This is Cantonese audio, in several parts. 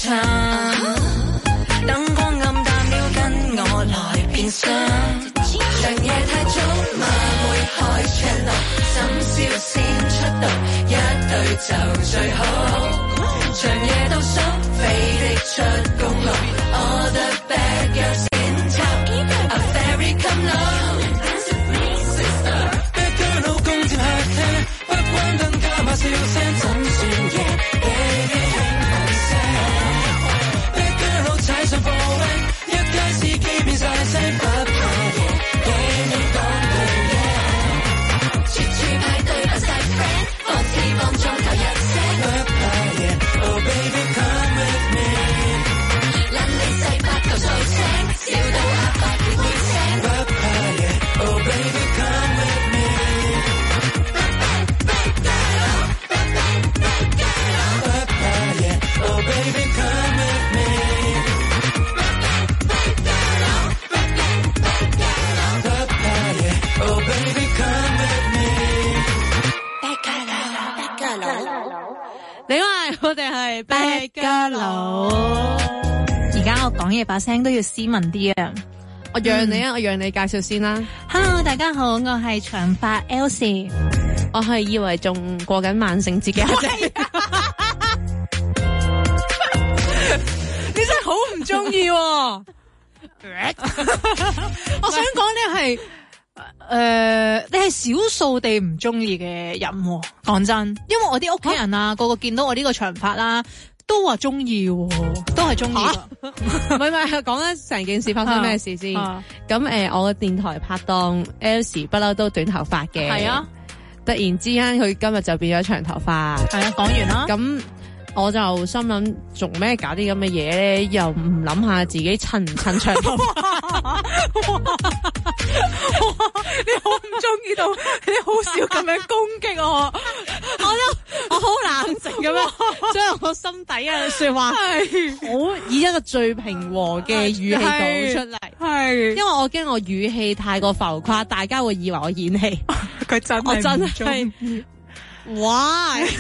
餐，燈光暗淡了，跟我來變身。長夜太早嘛，會開 channel， 深宵先出道，一對就最好。長夜倒數，飛的出公路 ，All the bad girls in town，A fairy come low。Dance with me, sister。Bad girl 老公接客廳，不關燈加把笑聲，怎算夜 ？Baby 輕輕聲。Bad girl 好踩上貨運，一街司機變晒聲，不怕夜，給你講句嘢。處處派對不晒 friend， 放肆放縱頭一聲，不怕夜。Oh baby come with me， 撚你細八嚿數聲，笑到阿伯會會聲，不怕夜。Oh baby come with me，Bad girl，不怕夜。Oh baby come with me，Bad girl，不怕夜。Oh baby come with me，Bad girl。 你好，我哋係 Bad Girl。而家我講嘢把聲都要斯文啲啊！ 我讓你啊，我讓你介紹先啦。 Hello， 大家好，我係長髮 Elsie。 我係以為仲過緊萬聖節嘅阿姐。 你真係好唔中意喎！我想講你係。你係少數地唔中意嘅人喎，講真，因為我啲屋企人啊，個個見到我呢個長髮啦，都話中意，都係中意。 唔係，講緊成件事發生咩事先？咁我嘅電台拍檔 Elsie 不嬲都短頭髮嘅，係啊，突然之間佢今日就變咗長頭髮，係啊，講完啦。咁我就心諗做咩搞啲咁嘅嘢咧？又唔諗下自己襯唔襯長頭髮？ 你好唔中意到，你好少咁樣攻擊我，我好冷靜咁樣將我心底嘅說話， 好以一個最平和嘅語氣講出嚟。係，因為我驚我語氣太過浮誇，大家會以為我演戲。 佢真係，我真係 ，why？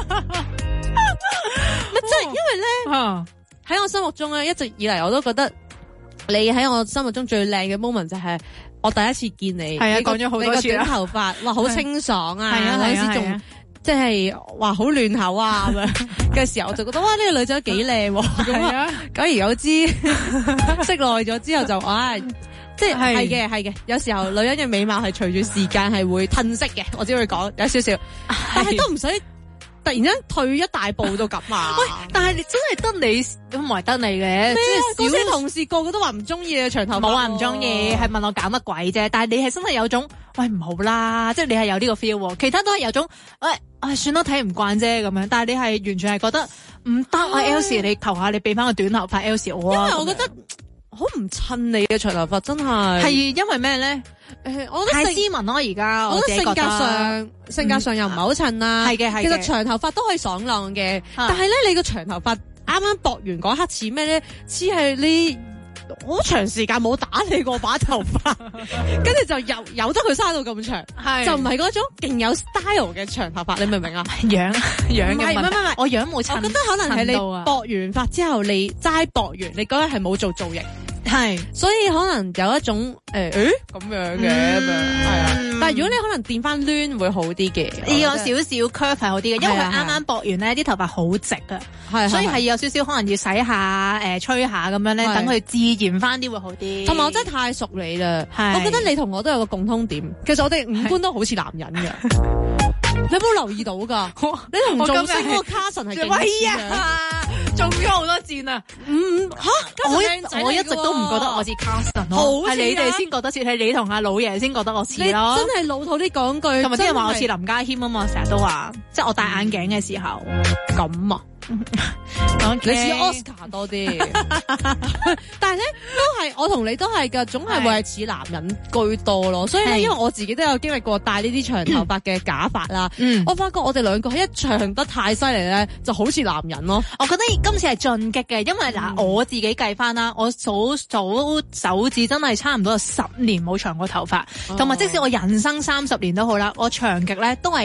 即係因為咧，喺我心目中咧，一直以嚟我都覺得你喺我心目中最靚嘅 moment 就係我第一次見你，係啊，講咗好多次啦，短頭髮，哇，好清爽啊，嗰陣時仲即係話好亂口啊咁樣嘅時候，我就覺得哇，呢個女仔幾靚喎，係啊，久而久之識耐咗之後就即係係嘅，有時候女人嘅美貌係隨住時間係會褪色嘅，我只會講有少少，但係都唔使突然間退一大步到咁啊！ 喂，但係你真係得你都唔係得你嘅， 即係嗰啲同事個個都話唔中意你長頭髮， 冇話唔中意，係問我搞乜鬼啫？但係你係真係有種喂唔好啦，即係你係有呢個 feel， 其他都係有種算啦睇唔慣啫咁樣，但係你係完全係覺得唔得啊 Elsie， 你求下你俾翻個短頭髮 Elsie 我啊， 因為我覺得好唔襯你嘅長頭髮，真係因為咩咧？ 我覺得太斯文咯，而家我覺得性格上又唔係好襯啦。係嘅，其實長頭髮都可以爽朗嘅，但係咧你個長頭髮啱啱駁完嗰刻似咩咧？似係你好長時間冇打理過把頭髮，跟住就由得佢生到咁長，就唔係嗰種勁有 style 嘅長頭髮，你明唔明啊？樣嘅問題，唔係，我樣冇襯。我覺得可能係你駁完髮之後，你齋駁完，你嗰日係冇做造型。係，所以可能有一種咁樣嘅，係啊。但係如果你可能墊翻攣會好啲嘅， 要有少少 curve 係好啲嘅，因為佢啱啱駁完咧，啲頭髮好直啊，所以係有少少可能要洗下吹下咁樣咧，等佢自然翻啲會好啲。 同埋我真係太熟你啦，我覺得你同我都有個共通點，其實我哋五官都好似男人嘅。你有冇留意到㗎？你同造星嗰個 Carson 係勁似啊！ 中咗好多箭啊！我一直都唔覺得我似 Carson 咯，係你哋先覺得似，係你同阿老爺先覺得我似咯。 真係老土啲講句， 同埋啲人話我似林家謙啊嘛，成日都話，即係我戴眼鏡嘅時候咁啊。你似 Oscar 多啲，但係咧都係我同你都係噶，總係會係似男人居多咯。所以咧，因為我自己都有經歷過戴呢啲長頭髮嘅假髮啦，我發覺我哋兩個一長得太犀利咧，就好似男人咯。 我覺得今次係進擊嘅，因為嗱我自己計翻啦，我數手指真係差唔多10年冇長過頭髮，同埋即使我人生30年都好啦，我長極咧都係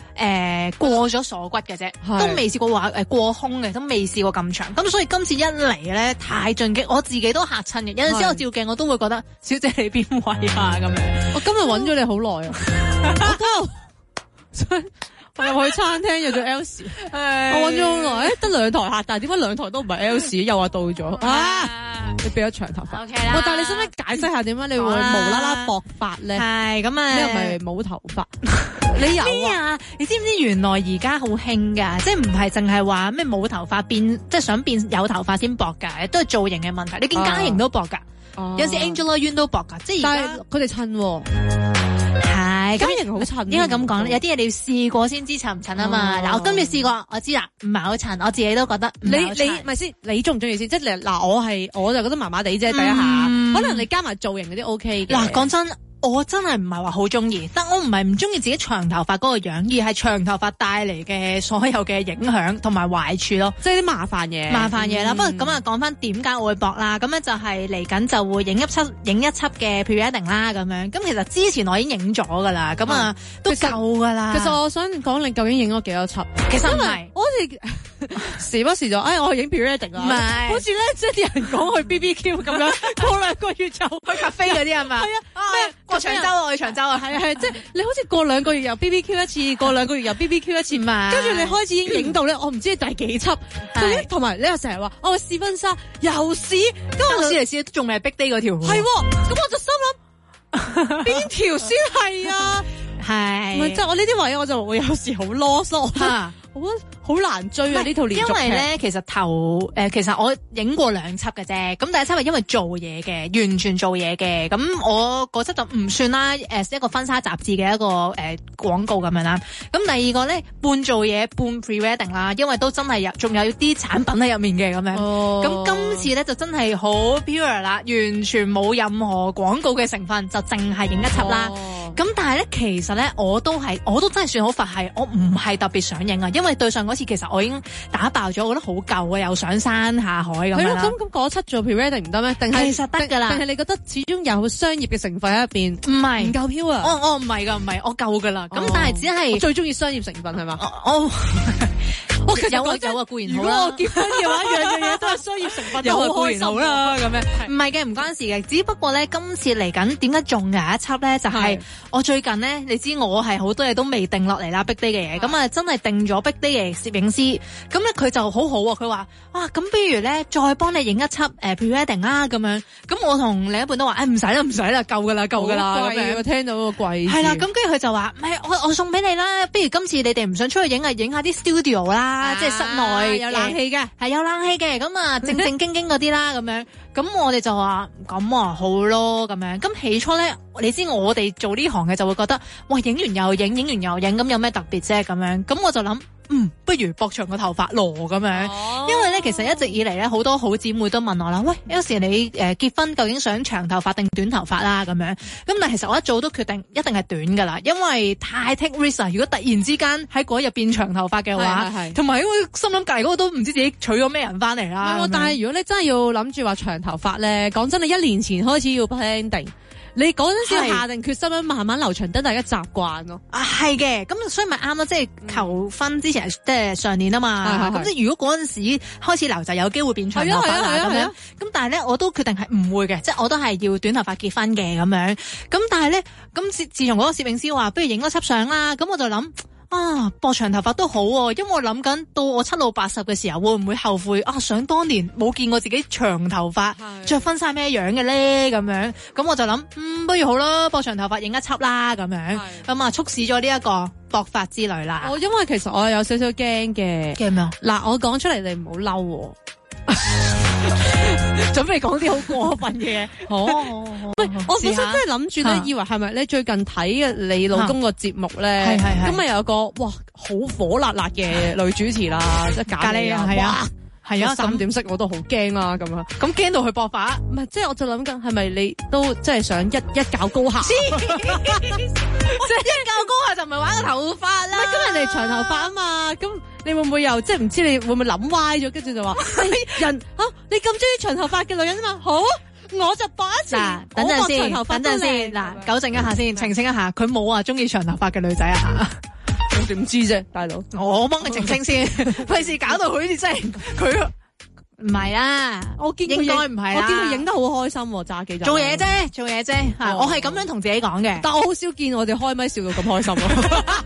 過咗鎖骨嘅啫，都未試過話過胸嘅，都未試過咁長。咁所以今次一嚟咧太進擊，我自己都嚇親嘅。有陣時我照鏡我都會覺得，小姐你邊位啊咁樣。 我今日揾咗你好耐啊，我都我入去餐廳約咗 L 時，我揾咗好耐，得2台客，但係點解2台都唔係 L 時？又話到咗你俾咗長頭髮 ，OK 啦。 但係你使唔使解釋下點解你會無啦啦薄髮咧？ 係咁啊， 你係咪冇頭髮？你有啊？你知唔知原來而家好興㗎？即係唔係淨係話咩冇頭髮變，即係想變有頭髮先薄㗎？都係造型嘅問題。你見嘉瑩都薄㗎，有時 Angela Yuen 都薄㗎，即係而家佢哋襯喎。 係嘉瑩好襯， 應該咁講，有啲嘢你要試過先知襯唔襯啊嘛。嗱，我今次試過，我知啦，唔係好襯，我自己都覺得你咪先，你中唔中意先？即係嗱，我就覺得麻麻地啫，第一下，可能你加埋造型嗰啲 OK 嘅。 嗱，講真。我真係唔係話好中意，但我唔係唔中意自己長頭髮嗰個樣，而係長頭髮帶嚟嘅所有嘅影響同埋壞處咯， 即係啲麻煩嘢啦。不過咁啊，講翻點解我會搏啦？咁咧就係嚟緊就會影一輯嘅 pre-wedding 啦，咁樣。咁其實之前我已經影咗噶啦，咁啊都夠噶啦。 其實我想講你究竟影咗幾多輯？ 其實唔係， 我好似時不時就我去影 pre-wedding 啊，唔係，好似咧即係啲人講去 BBQ 咁樣，過2個月就去 cafe 嗰啲係嘛？係啊，咩？過長洲啊，去長洲啊，係即係你好似過2個月又 BBQ 一次，過2個月又 BBQ 一次嘛，跟住你開始已經影到咧，我唔知第幾輯，同埋你又成日話我試婚紗又試，咁我試嚟試都仲未係 Big Day 嗰條，係，咁我就心諗邊條先係啊？係，唔係即係我呢啲位我就會有時好囉嗦。好難追啊！呢套連續劇，因為咧其實我影過2輯嘅啫。咁第一輯係因為做嘢嘅，完全做嘢嘅。咁我嗰輯就唔算啦，一個婚紗雜誌嘅一個廣告咁樣啦。咁第二個咧半做嘢半 pre-wedding 啦，因為都真係仲有啲產品喺入面嘅咁樣。咁今次咧就真係好 pure 啦，完全冇任何廣告嘅成分，就淨係影一輯啦。咁但係咧其實咧我都真係算好佛系，我唔係特別想影啊，因為對上嗰次其實我已經打爆咗，我覺得好舊啊，又上山下海咁樣啦。咁嗰輯做 pre-wedding 唔得咩？定係其實得㗎啦。定係你覺得始終有商業嘅成分喺入邊？唔夠飄啊！我唔係㗎，唔係我夠㗎啦。咁但係只係我最中意商業成分係嘛？我其實有啊固然好啦。如果我結婚嘅話，樣嘢都係商業成分，有固然好啦咁樣。唔係嘅，唔關事嘅。只不過咧，今次嚟緊點解仲有一輯咧？就係我最近咧，你知我係好多嘢都未定落嚟啦，Big Day 嘅嘢。咁啊，真係定咗 Big Day 嘅攝影師。咁咧佢就好好喎，佢話咁不如咧再幫你影一輯pre-wedding 啦咁樣。咁我同另一半都話唔使啦，夠㗎啦。咁樣我聽到個貴係啦。咁跟住佢就話唔係我送俾你啦。不如今次你哋唔想出去影啊，影下啲 studio 啦，即係室內有冷氣嘅，係有冷氣嘅。咁啊正經嗰啲啦咁樣。咁我哋就話咁好咯咁樣。咁起初咧，你知我哋做呢行嘅就會覺得，哇影完又影，影完又影，咁有咩特別啫咁樣。咁我就諗。不如駁長個頭髮咯咁樣，因為咧其實一直以嚟咧好多好姊妹都問我啦，喂，有時你結婚究竟想長頭髮定短頭髮啦咁樣，咁但係其實我一早都決定一定係短噶啦，因為太 take risk 啊！如果突然之間喺嗰日變長頭髮嘅話，同埋因為心諗隔離嗰個都唔知自己娶咗咩人翻嚟啦。但係如果你真係要諗住話長頭髮咧，講真，你1年前開始要 plan 定。你嗰陣時要下定決心樣慢慢留長，等大家習慣咯。係嘅，咁所以咪啱咯，即係求婚之前即係上年啊嘛。咁即係如果嗰陣時開始留就有機會變長頭髮啦咁樣。咁但係咧我都決定係唔會嘅，即係我都係要短頭髮結婚嘅咁樣。咁但係咧，咁自從嗰個攝影師話不如影嗰輯相啦，咁我就諗。駁長頭髮都好喎，因為我諗緊到我7老80嘅時候，會唔會後悔想當年冇見過自己長頭髮着婚紗咩樣嘅咧咁樣，咁我就諗，不如好啦，駁長頭髮影一輯啦咁樣，咁啊促使咗呢一個駁髮之旅啦。因為其實我有少少驚嘅。驚咩啊？嗱，我講出嚟你唔好嬲喎。準備講啲好過分嘅嘢。喂，我本身真係諗住咧，以為係咪你最近睇嘅你老公個節目咧？咁咪有個好火辣辣嘅女主持啦，即係咖喱啊，係啊，3點式我都好驚啊，咁啊，咁驚到佢駁髮？唔係，即係我就諗緊係咪你都即係想一較高下？即係一較高下就唔係玩個頭髮啦。唔係，今日人哋長頭髮啊嘛，咁你會唔會又即係唔知你會唔會諗歪咗，跟住就話人你咁中意長頭髮嘅女人啊嘛？好，我就駁一次。等陣先，糾正一下先，澄清一下，佢冇話中意長頭髮嘅女仔啊。 我點知啫，大佬？ 我幫佢澄清先，費事搞到好似真係佢唔係啦。 我見佢應該唔係啦， 我見佢影得好開心喎，揸機就做嘢啫，我係咁樣同自己講嘅。 但我好少見我哋開咪笑到咁開心咯。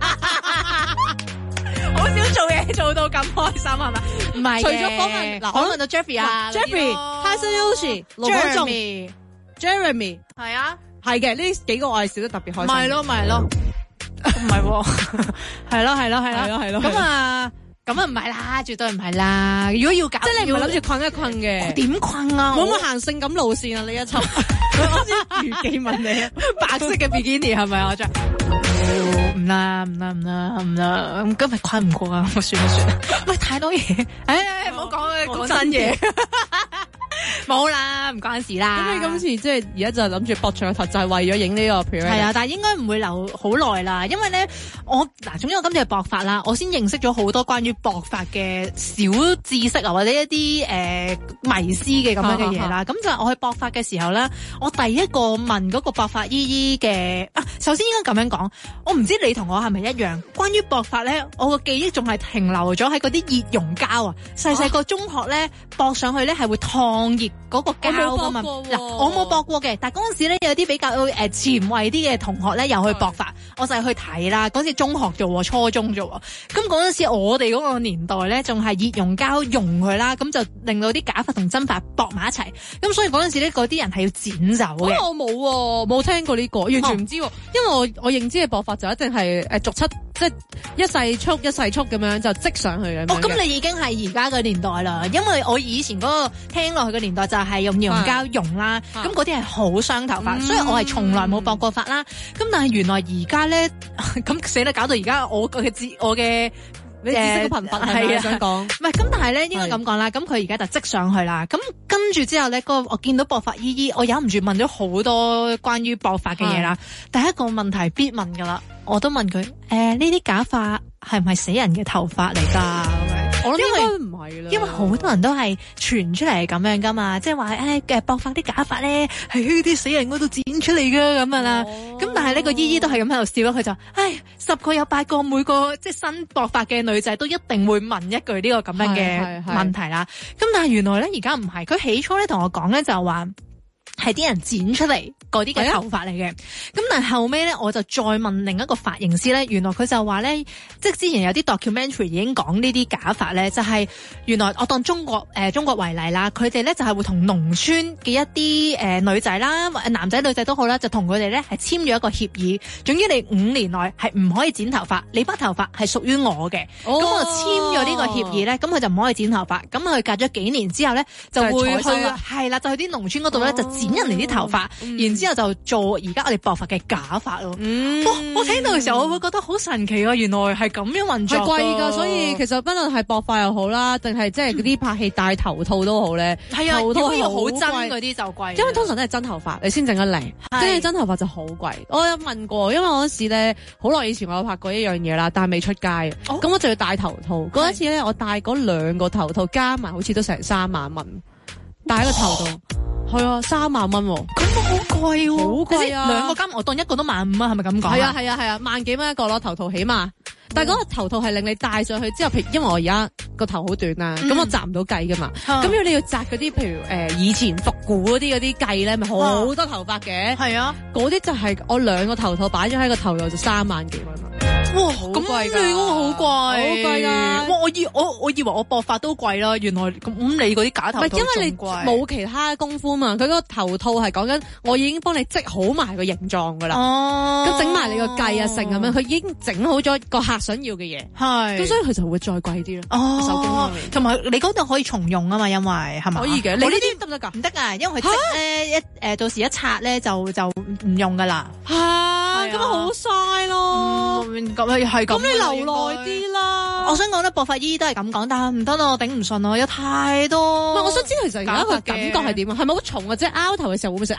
好少做嘢做到咁開心係咪？唔係，除咗訪問嗱，訪問到 Jeffrey 啊 Jeffrey、Hasan Yoshi、盧廣仲、Jeremy， 係啊， 係嘅，呢幾個我係笑得特別開心。 咪咯，唔係喎，係咯。咁啊唔係啦，絕對唔係啦。如果要搞， 即係你唔係諗住困一困嘅， 我點困啊？ 我冇行性感路線啊！呢一輯，我先如記問你啊， 白色嘅 bikini 係咪我着？唔啦，咁今日困唔過啊！我算啦，喂，太多嘢，唔好講真嘢。冇啦，唔關事啦。 咁你今次即係而家就諗住搏長頭，就係為咗影呢個片。 係啊，但係應該唔會留好耐啦，因為咧總之我今次係搏發啦，我先認識咗好多關於搏發嘅小知識啊，或者一啲迷思嘅咁樣嘅嘢啦。咁就係我去搏發嘅時候咧，我第一個問嗰個搏發姨姨嘅首先應該咁樣講，我唔知你同我係咪一樣？關於搏發咧，我個記憶仲係停留咗喺嗰啲熱熔膠啊，細個中學咧搏上去咧係會燙熱嗰個膠噶嘛。嗱，我冇搏過嘅，但係嗰陣時咧有啲比較前衛啲嘅同學咧又去搏發，我就係去睇啦。嗰陣時中學啫，初中啫。咁嗰陣時我哋嗰個年代咧仲係熱熔膠溶佢啦，咁就令到啲假髮同真髮搏埋一齊。咁所以嗰陣時咧嗰啲人係要剪走嘅。 我冇聽過呢個，完全唔知。因為我認知嘅搏發就一定係逐七，即係一細束咁樣就積上去嘅。 咁你已經係而家嘅年代啦，因為我以前嗰個聽落去嘅年代就係用熱熔膠溶啦，咁嗰啲係好傷頭髮，所以我係從來冇搏過發啦。咁但係原來而家咧，咁死啦，搞到而家我嘅知識都貧乏係想講，唔係咁，但係咧應該咁講啦。咁佢而家就積上去啦。咁跟住之後咧，我見到搏發姨姨，我忍唔住問咗好多關於搏發嘅嘢啦。第一個問題必問噶啦，我都問佢呢啲假髮係唔係死人嘅頭髮嚟㗎？我諗應該唔係啦，因為好多人都係傳出嚟咁樣噶嘛，即係話搏發啲假髮咧係喺啲死人嗰度剪出嚟噶咁啊啦。咁但係呢個姨姨都係咁喺度笑啦，佢就10個有8個每個即係新搏發嘅女仔都一定會問一句呢個咁樣嘅問題啦。咁但係原來咧而家唔係，佢起初咧同我講咧就話係啲人剪出嚟嗰啲嘅頭髮嚟嘅。咁但係後尾咧我就再問另一個髮型師咧，原來佢就話咧，即係之前有啲 documentary 已經講呢啲假髮咧，就係原來我當中國為例啦，佢哋咧就係會同農村嘅一啲女仔啦，男仔女仔都好啦，就同佢哋咧係簽咗一個協議，總之你5年內係唔可以剪頭髮，你筆頭髮係屬於我嘅。咁我簽咗呢個協議咧，咁佢就唔可以剪頭髮。咁佢隔咗幾年之後咧，就會去係啦，就去啲農村嗰度咧就剪人哋啲頭髮，然之後就做而家我哋搏發嘅假髮咯。我聽到嘅時候我會覺得好神奇啊！原來係咁樣運作， 係貴噶。所以其實不論係搏發又好啦，定係即係嗰啲拍戲戴頭套都好咧。係啊，頭套要好真嗰啲就貴，因為通常都係真頭髮你先整得靚，跟住真頭髮就好貴。我有問過，因為我嗰時咧好耐以前我有拍過一樣嘢啦，但係未出街咁我就要戴頭套。嗰一次咧，我戴嗰2個頭套加埋好似都成3萬蚊，戴一個頭套。係啊，3萬蚊，咁好貴喎，好貴啊！2個加我當1個都15,000啊，係咪咁講？係啊，萬幾蚊一個咯，頭套起碼。但係嗰個頭套係令你戴上去之後，譬如因為我而家個頭好短啦，咁我紮唔到髻噶嘛。咁如果你要紮嗰啲，譬如以前復古嗰啲髻咧，咪好多頭髮嘅。係啊，嗰啲就係我2個頭套擺咗喺個頭度就3萬幾蚊。哇，咁貴㗎！你嗰個好貴，好貴啊！哇，我以為我搏發都貴啦，原來咁你嗰啲假頭套仲貴。唔係因為你冇其他功夫嘛，佢嗰個頭套係講緊我已經幫你織好埋個形狀㗎啦。哦，咁整埋你個髻啊成咁樣，佢已經整好咗個客想要嘅嘢。係，咁所以佢就會再貴啲咯。哦，手工方面，同埋你嗰度可以重用啊嘛，因為係咪？可以嘅，你呢啲得唔得㗎？唔得㗎，因為佢織咧到時一拆咧就唔用㗎啦。係，咁好嘥咯。咁你留耐啲啦。我想講咧，搏發姨都係咁講，但係唔得咯，我頂唔順咯，有太多。唔係，我想知其實而家個感覺係點啊？係咪好重啊？即係拗頭嘅時候會唔會食？哎呀，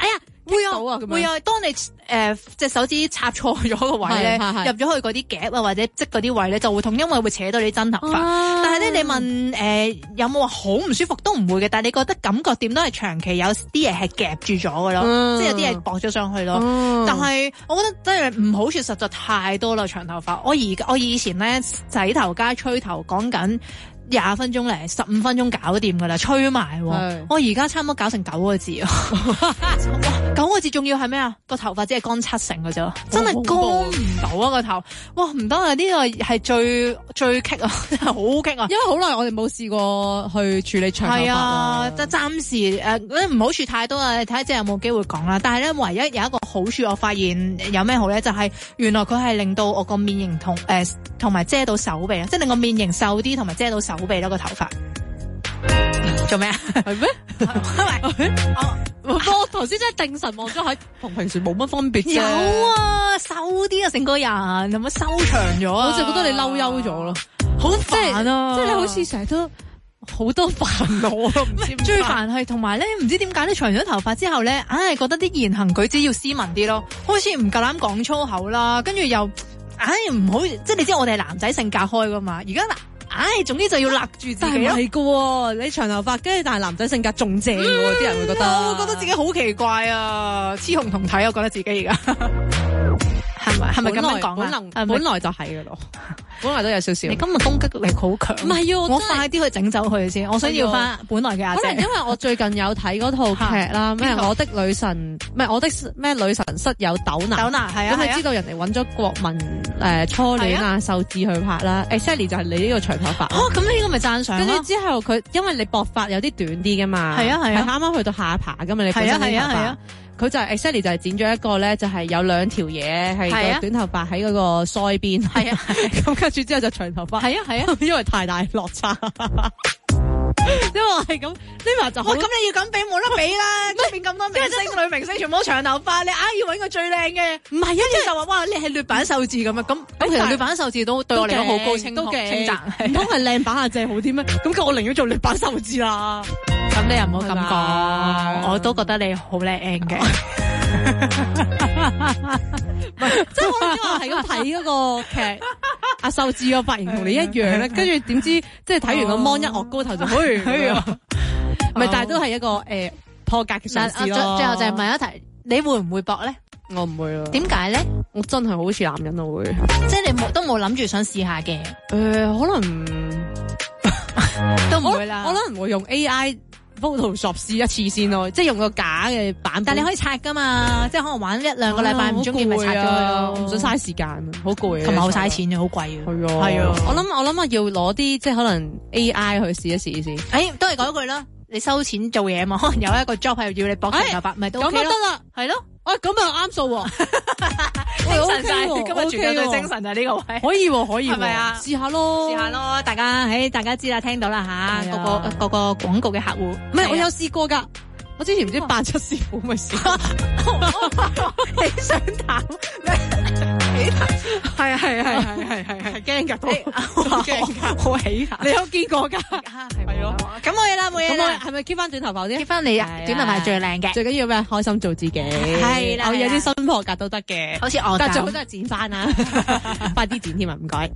會啊，會啊。當你隻手指插錯咗個位咧，入咗去嗰啲夾啊或者積嗰啲位咧，就會痛，因為會扯到你真頭髮。但係咧，你問有冇話好唔舒服都唔會嘅，但係你覺得感覺點都係長期有啲嘢係夾住咗嘅咯，即係有啲嘢駁咗上去咯。但係我覺得真係唔好處實在太多啦，長頭髮。我以前咧洗頭加吹頭講緊20分鐘嚟15分鐘搞掂噶啦，吹埋。我而家差唔多搞成9個字啊！9個字仲要係咩啊？個頭髮只係乾70%嘅啫，真係乾唔到啊個頭！哇，唔得啊！呢個係最棘啊，真係好棘啊！ 因為好耐我哋冇試過去處理長頭髮。係啊，即係暫時唔好處太多啊！你睇下即係有冇機會講啦。但係咧，唯一有一個好處，我發現有咩好咧，就係原來佢係令到我個面型同埋遮到手臂啊，即係令我面型瘦啲，同埋遮到手臂咯個頭髮。做咩啊？係咩？ 我頭先真係定神望咗喺，同平時冇乜分別。 有啊，瘦啲啊，成個人有冇收長咗啊？ 我就覺得你嬲憂咗咯， 好煩啊！ 即係你好似成日都好多煩惱啊！ 最煩係同埋咧，唔知點解你長咗頭髮之後咧，硬係覺得啲言行舉止要斯文啲咯，好似唔夠膽講粗口啦，跟住又唔好，即係你知我哋係男仔性格開噶嘛，而家嗱。總之就要勒住自己咯。 但係唔係㗎，你長頭髮，跟住但係男仔性格仲正喎，啲人會覺得。 我會覺得自己好奇怪啊，雌雄同體，我覺得自己而家。係咪咁樣講啊？ 本來就係嘅咯，本來都有少少。 你今日攻擊力好強。唔係我快啲去整走佢先。我想要翻本來嘅阿姐。 可能因為我最近有睇嗰套劇啦，咩我的女神，咩我的咩女神室友豆娜。 豆娜係啊。 咁你知道人哋揾咗國民初戀啊秀智去拍啦。Sally 就係你呢個長頭髮。 咁呢個咪讚賞咯。 跟住之後佢因為你薄髮有啲短啲噶嘛。係啊，啱啱去到下巴噶嘛，你本身啲頭髮。佢就係 exactly 就係剪咗一個咧，就係有2條嘢係個短頭髮喺嗰個腮邊，係啊，咁跟住之後就長頭髮，係啊，因為太大落差，因為係咁呢排就好， 咁你要咁比冇得比啦，出邊咁多明星女明星全部都長頭髮，你硬要搵個最靚嘅，唔係啊，即係就話哇你係劣版秀智咁啊，咁其實劣版秀智都對我嚟講好高稱讚， 唔通係靚版阿姐好啲咩？咁我寧願做劣版秀智啦。 咁你又唔好咁講，我都覺得你好靚嘅。 即係我話係咁睇嗰個劇，阿秀智個髮型同你一樣咧，跟住點知即係睇完個 mon 一岳高頭就，唔係，但係都係一個破格嘅嘗試咯。 最後就係問一題，你會唔會搏咧？ 我唔會啊。點解咧？ 我真係好似男人我會， 即係你都冇諗住想試下嘅。 可能都唔會啦。 我可能會用 AI。Photoshop 試一次先咯，即係用個假嘅版本。 但你可以拆噶嘛，即係可能玩1-2個禮拜唔中意咪拆咗佢咯。 唔想嘥時間啊，好攰啊， 同埋好嘥錢嘅，好貴啊。 係啊，我諗啊要攞啲即係可能 AI 去試一試先。 都係嗰句啦，你收錢做嘢嘛，可能有一個 job 係要你搏長頭髮，咪都 OK 咯。咁就得啦，係咯。咁又啱數喎， 精神晒，今日全有對精神就係呢個位， 可以係咪啊？ 試下咯， 大家知啦，聽到啦吓，個廣告嘅客戶， 唔係我有試過噶，我之前唔知扮出師傅咪試， 你想談咩？係驚噶，好起下， 你有見過噶？ 係咯，咁冇嘢啦，冇嘢啦， 係咪 keep 翻短頭髮先？ keep 翻你短頭髮最靚嘅， 最緊要咩？開心做自己，係啦，我有啲新破格都得嘅， 好似我， 但最好都係剪翻啦，快啲剪添啊！唔該。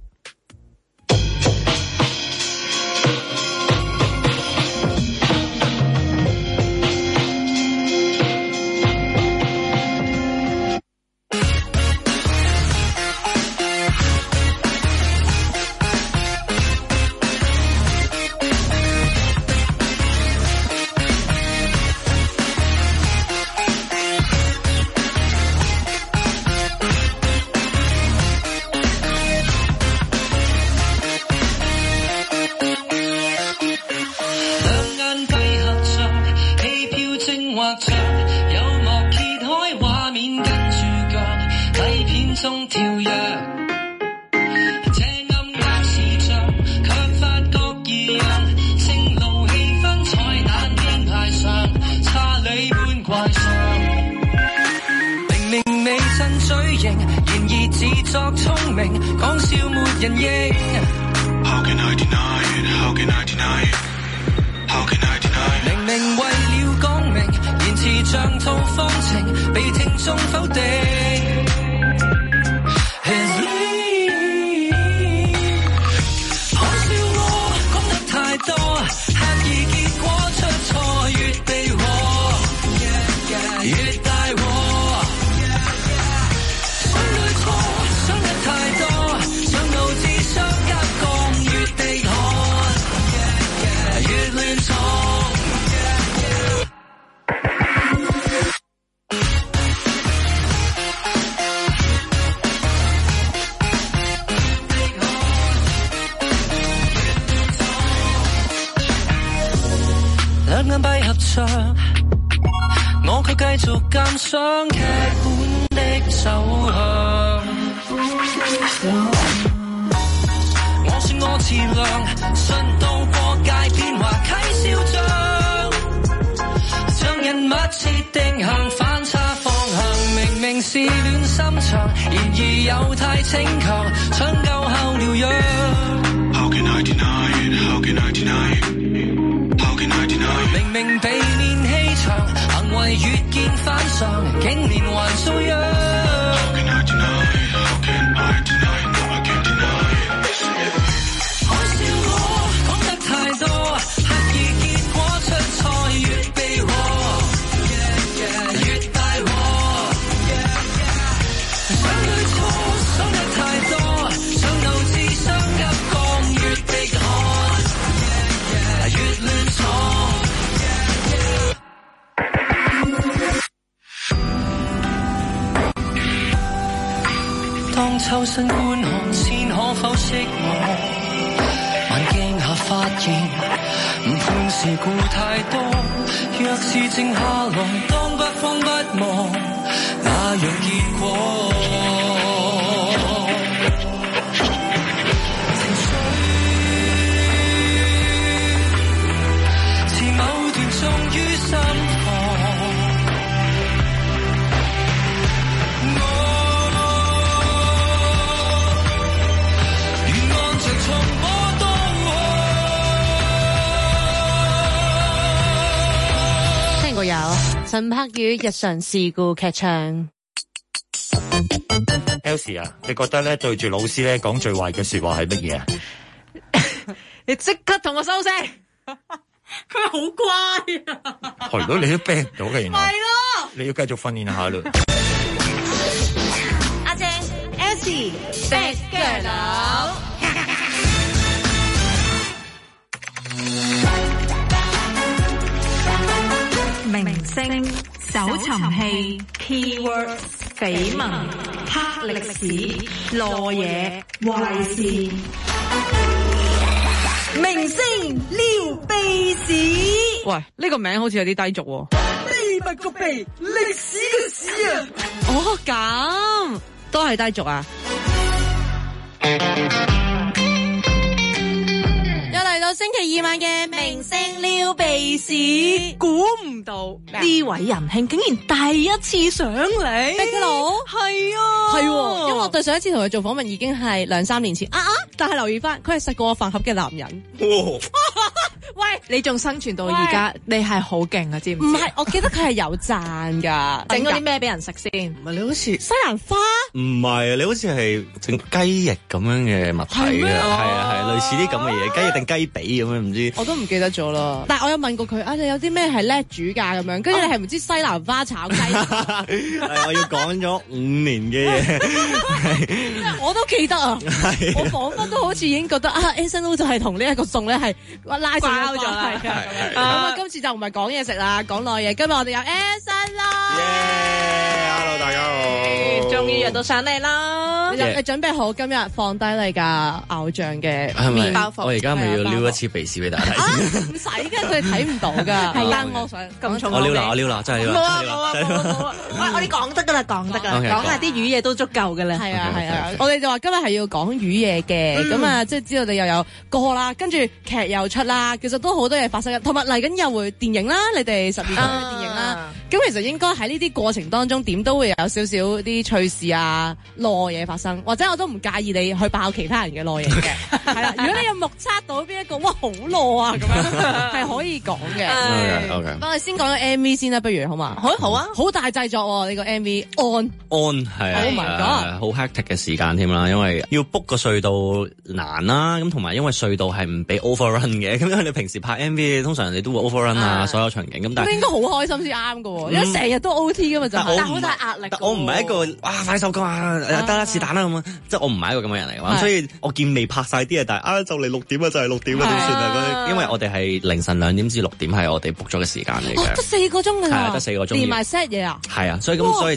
中跳躍，這暗格視像，卻發覺異樣，正路氣氛彩蛋編排上，差你般怪相。明明未襯嘴型，然而自作聰明，講笑沒人應。How can I deny it? How can I deny it? How can I deny it? 明明為了講明，言辭是像套方程被聽眾否定。可笑我講得太多，刻意結果出錯，越避禍越大禍。想對錯想得太多，想導致相隔降越滴汗，越亂闖。兩眼閉合着，我卻繼續鑑賞劇本的走向。我說我自量，信到過界變化啟笑像，將人物設定向反差方向。明明是戀心腸，然而又太逞強，搶救後療養。How can I deny it? How can I deny it? How can I deny it? 明明被面氣場，行為越見反常，竟連環遭殃。How can I deny it? How can I deny it? No, I can't deny it. 可笑我講得太多，刻意結果出錯，越避禍越大禍。想對錯想得太多，想導致相急降越滴汗，越亂闖。當抽身觀看，先可否識我？慢鏡下發現，誤判事故太多。若是靜下來，當不慌不忙，那樣結果。情緒似某段終於心房。 有陳柏宇日常事故劇場。 Elsie 啊，你覺得咧對住老師咧講最壞嘅說話係乜嘢啊？ 你即刻同我收聲！佢好乖啊！ 係咯，你都逼唔到嘅，原來。 係咯， 你要繼續訓練下咯。 阿正 Elsie 逼腳佬。明星搜尋器 keywords 緋聞黑歷史羅嘢壞事明星撩鼻屎。 喂，呢個名好似有啲低俗喎。 秘密個秘，歷史嘅史啊！ 哦，咁都係低俗啊！到星期二晚嘅明星撩鼻屎，估唔到呢位仁兄竟然第一次上嚟，逼佬係啊，係，因為我對上一次同佢做訪問已經係2-3年前但係留意翻，佢係食過我飯盒嘅男人。喂，你仲生存到而家，你係好勁啊，知唔知？唔係，我記得佢係有讚噶，整咗啲咩俾人食先？ 唔係，你好似西蘭花？ 唔係，你好似係整雞翼咁樣嘅物體啊，係啊，類似啲咁嘅嘢，雞翼定雞髀咁樣，唔知。 我都唔記得咗啦。但係我有問過佢，你有啲咩係叻煮㗎咁樣？跟住你係唔知西蘭花炒雞？ 我要講咗5年嘅嘢， 我都記得啊！我彷彿都好似已經覺得Anson Lo 就係同呢一個餸咧係拉上咗啦。咁啊，今次就唔係講嘢食啦，講內嘢。今日我哋有 Anson Lo。Hello， 大家好。 終於約到上嚟啦！ 你準備好今日放低你架偶像嘅麵包服？ 我而家咪要撩一次鼻屎俾大家睇？ 唔使嘅，佢哋睇唔到㗎。但我想咁重。 我撩啦，真係冇啊！喂，我哋講得㗎啦，講下啲魚嘢都足夠㗎啦。 係啊，我哋就話今日係要講魚嘢嘅，咁啊，即係知道你又有歌啦，跟住劇又出啦，其實都好多嘢發生嘅，同埋嚟緊又會電影啦，你哋12月嘅電影啦。 啦。咁其實應該喺呢啲過程當中，點都會有少少啲趣事啊、攞嘢發生，或者我都唔介意你去爆其他人嘅攞嘢嘅。係啦，如果你有目測到邊一個哇好攞啊咁樣，係可以講嘅。 OK， 我哋先講咗 MV 先啦，不如好嘛？好啊，好大製作喎，呢個 MV on 係啊 ，Oh my god， 好 hectic 嘅時間添啦，因為要 book 個隧道難啦，咁同埋因為隧道係唔俾 overrun 嘅，咁因為你平時拍 MV 通常你都會 overrun 啊，所有場景咁，但係應該好開心先啱㗎喎，因為成日都 OT 㗎嘛，就但好大壓力。我唔係一個快手歌啊，得啦是但啦咁啊，即係我唔係一個咁嘅人嚟嘅，所以我見未拍晒啲嘢，但係就嚟6點啊，就係6點啊，點算啊？因為我哋係凌晨2點至6點係我哋 book 咗嘅時間嚟嘅， 得4個鐘㗎啦， 得4個鐘， 連埋 set 嘢啊， 係啊，所以就好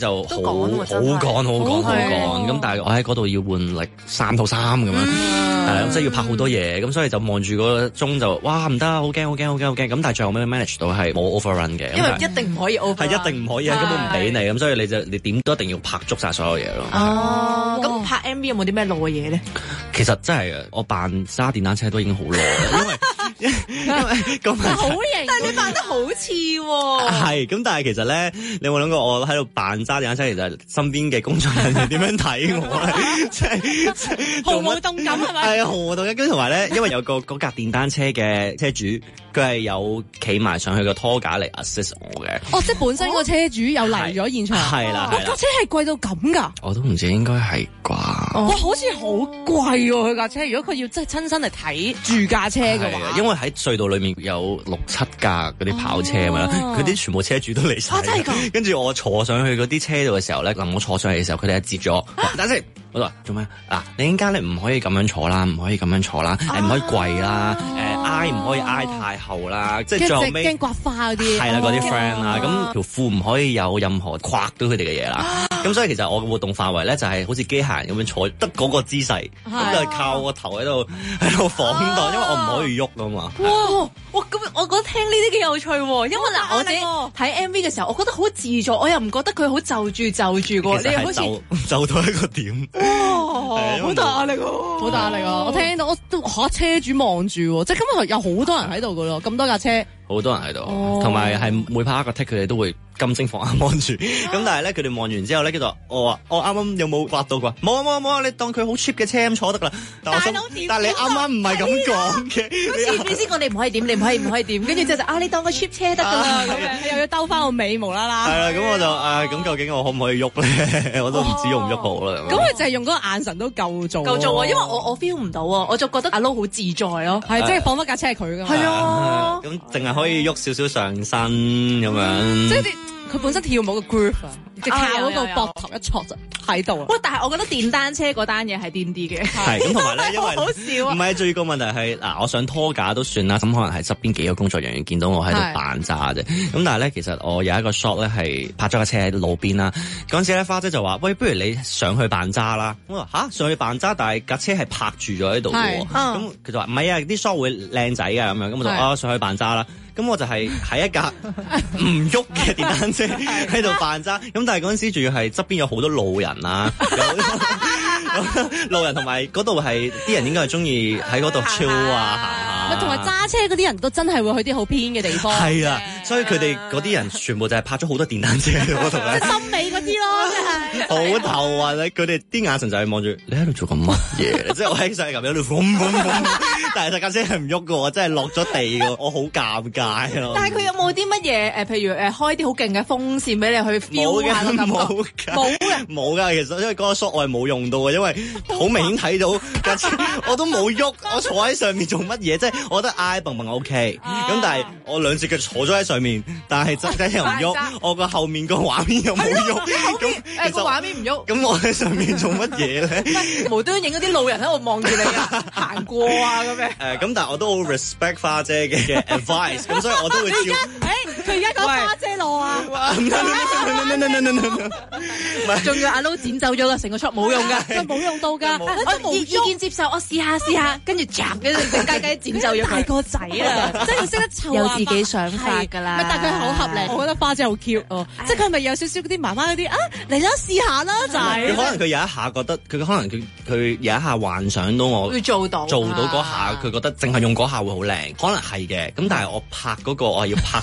趕，咁但係我喺嗰度要換like 3套衫咁樣，係啦，即係要拍好多嘢，咁所以就望住個鐘就哇唔得，好驚，咁但係最後尾 manage 到係冇 overrun 嘅， 因為一定唔可以 overrun，係一定唔可以，根本唔俾你，咁所以你點都一定要拍足晒所有嘢咯。 咁拍 MV 有冇啲咩攞嘅嘢咧？ 其實真係我扮揸電單車都已經好攞，因為咁好型， 但係你扮得好似喎。 係咁，但係其實咧，你有冇諗過我喺度扮揸電單車，其實身邊嘅工作人員點樣睇我咧？即係毫無動感係咪？ 係啊，毫無動感。跟住同埋咧，因為有嗰架電單車嘅車主，佢係有企埋上去個拖架嚟 assist 我嘅。 即係本身個車主又嚟咗現場。係啦，架車係貴到咁㗎？ 我都唔知，應該係啩。 哇，好似好貴喎佢架車。如果佢要真係親身嚟睇住架車嘅話， 因為喺隧道裏面有6-7架嗰啲跑車咁樣，佢啲全部車主都嚟晒。 真係㗎！ 跟住我坐上去嗰啲車度嘅時候咧，我坐上去嘅時候，佢哋係截咗。等陣，我話做咩？嗱，你陣間你唔可以咁樣坐啦，唔可以咁樣坐啦，唔可以跪啦，挨唔可以挨太後啦，即係最後尾驚刮花嗰啲。係啦，嗰啲 friend 啦，咁條褲唔可以有任何刮到佢哋嘅嘢啦。咁所以其實我嘅活動範圍咧就係好似機械人咁樣坐，得嗰個姿勢，咁就係靠個頭喺度晃盪，因為我唔可以喐啊嘛。 哇！咁我覺得聽呢啲幾有趣喎，因為嗱我自己睇 MV 嘅時候，我覺得好自在，我又唔覺得佢好就住嘅，你又好似就到一個點。 好大壓力喎！好大壓力啊！我聽到我都車主望住，即係今日有好多人喺度㗎咯，咁多架車。 好多人喺度，同埋係每拍一個 take 佢哋都會金睛放眼望住。咁但係咧，佢哋望完之後咧，叫做我話我啱啱有冇刮到啩？冇啊！你當佢好 cheap 嘅車咁坐得啦。但係你啱啱唔係咁講嘅。 你先講你唔可以點，你唔可以點，跟住就你當個 cheap 車得㗎啦。 又要兜翻個尾無啦啦。 係啦，咁我就咁究竟我可唔可以喐咧？我都唔知用唔喐好啦。 咁佢就係用嗰個眼神都夠做啊，因為我 feel 唔到啊，我就覺得阿 Lo 好自在咯。 係即係放翻架車係佢㗎嘛。 係啊， 咁淨係可以喐少少上身咁樣。 即係佢本身跳舞嘅 groove 啊，即係靠嗰個膊頭一挫就喺度。 喂，但係我覺得電單車嗰單嘢係癲啲嘅。 係咁同埋咧，因為好笑啊。 唔係，最要個問題係嗱，我上拖架都算啦，咁可能係側邊幾個工作人員見到我喺度扮揸啫。咁但係咧，其實我有一個 shot 咧係拍咗架車喺路邊啦。嗰陣時咧，花姐就話：喂，不如你上去扮揸啦。我話吓，上去扮揸，但係架車係泊住咗喺度嘅。咁佢就話唔係啊，啲 shot 會靚仔㗎咁樣。咁我就上去扮揸啦。咁我就係喺一架唔喐嘅電單車喺度扮揸，咁但係嗰陣時仲要係側邊有好多路人啦，路人同埋嗰度係啲人應該係中意喺嗰度 chill 啊， 同埋揸車嗰啲人都真係會去啲好偏嘅地方。 係啊，所以佢哋嗰啲人全部就係拍咗好多電單車喺嗰度咧。 即係森美嗰啲咯，真係好頭暈！佢哋啲眼神就係望住你喺度做緊乜嘢？即係我喺上咁喺度但係架車係唔喐嘅喎，真係落咗地嘅，我好尷尬。 但係佢有冇啲乜嘢譬如開啲好勁嘅風扇俾你去 feel 下個感覺？ 冇㗎，其實因為嗰個 shot 我係冇用到嘅，因為好明顯睇到架車，我都冇喐，我坐喺上面做乜嘢？即係我覺得挨蹦蹦 OK，咁但係我兩隻腳坐咗喺上面，但係真係又唔喐，我個後面個畫面又冇喐，咁個畫面唔喐， 咁我喺上面做乜嘢咧？ 無端影嗰啲路人喺度望住你啊，行過啊咁樣。 咁但係我都好 respect 花姐嘅 advice，咁所以我都會照。 佢而家講花姐路啊！ 唔係， 仲要阿 Lo 剪走咗啦，成個 shot 冇用㗎， 佢冇用到㗎。 我意見接受，我試下，跟住嚓，跟住靜雞剪走咗。大個仔啦， 即係要識得湊有自己想法㗎啦。 但係佢好合理，我覺得花姐好 cute 哦。即係佢係咪有少少嗰啲媽媽嗰啲嚟啦試下啦就係。 可能佢有一下覺得，佢可能佢有一下幻想到我會做到嗰下，佢覺得淨係用嗰下會好靚，可能係嘅。咁但係我拍嗰個我係要拍好多下。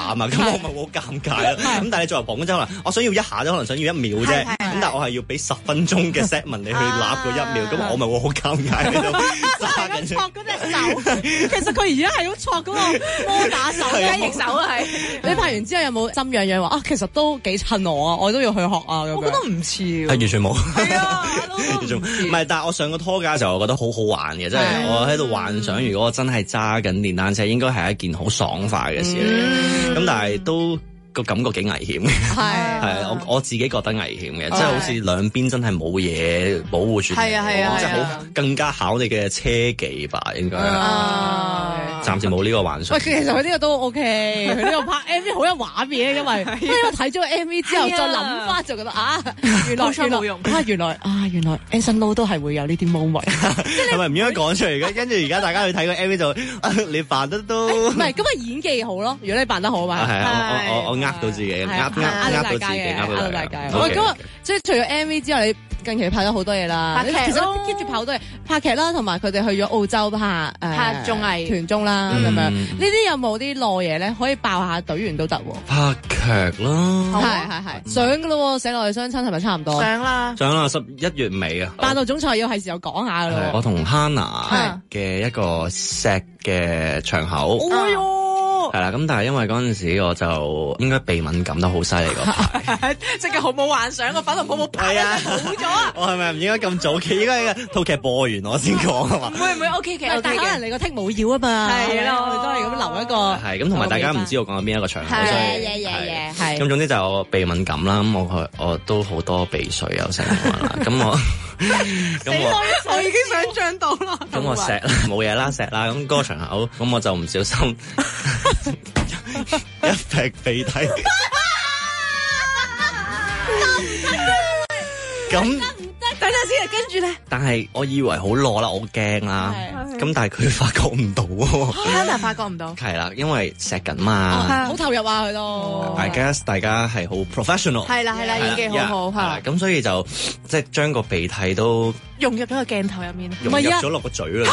啊嘛，咁我咪好尷尬咯。咁但係你作為旁觀者，我想要一下啫，可能想要1秒啫。咁但係我係要俾10分鐘嘅 segment 你去揦個1秒，咁我咪會好尷尬喺度揸緊。 戳嗰隻手，其實佢而家係好戳嗰個摩打手雞翼手啊，係。你拍完之後有冇心癢癢話其實都幾襯我啊，我都要去學啊咁樣？我覺得唔似喎， 完全冇。 係啊， 唔係，但係我上個拖架嘅時候，我覺得好好玩嘅，即係我喺度幻想，如果我真係揸緊電單車，應該係一件好爽快嘅事嚟。咁但係都個感覺幾危險嘅，係我自己覺得危險嘅，即係好似兩邊真係冇嘢保護住，係啊，即係好更加考你嘅車技吧，應該。暫時冇呢個幻想。 喂，其實佢呢個都 OK，佢呢個拍 MV 好有畫面，因為睇咗個 MV 之後再諗翻就覺得原來 Anson Lo 都係會有呢啲 moment。 係咪唔應該講出嚟嘅？跟住而家大家去睇個 MV 就你扮得都唔係咁啊，演技好咯。如果你扮得好嘛， 係啊，我呃到自己，呃到大家。 喂，咁啊，即係除咗 MV 之外，你近期拍咗好多嘢啦， 拍劇咯， keep 住拍好多嘢，拍劇啦，同埋佢哋去咗澳洲拍綜藝團綜啦，咁樣呢啲有冇啲內嘢咧？可以爆下隊員都得喎。 拍劇咯， 係上噶咯，寫落去相親係咪差唔多？ 上啦 ，11月尾啊！ 霸道總裁要係時候講下噶咯。 我同 Hannah 嘅一個錫嘅場口。係啦，咁但係因為嗰陣時我就應該鼻敏感得好犀利嗰排， 即係好冇幻想個粉紅泡泡係啊， 冇咗啊！ 我係咪唔應該咁早期？應該套劇播完我先講啊嘛？ 唔會 OK 嘅，但係可能你個剔冇要啊嘛，係咯，我哋都係咁留一個係咁，同埋大家唔知我講緊邊一個場口，所以係咁總之就鼻敏感啦，咁我都好多鼻水有成啦，咁我已經想象到啦， 咁我錫啦，冇嘢啦，錫啦，咁嗰個場口，咁我就唔小心一劈鼻涕，咁等陣先，跟住咧， 但係我以為好攞啦，我好驚啦，咁但係佢發覺唔到喎 ，Hannah發覺唔到， 係啦，因為錫緊嘛， 好投入啊佢都 ，I guess 大家係好 professional， 係啦，演技好好嚇， 咁所以就即係將個鼻涕都融入咗個鏡頭入面， 融入咗落個嘴啦。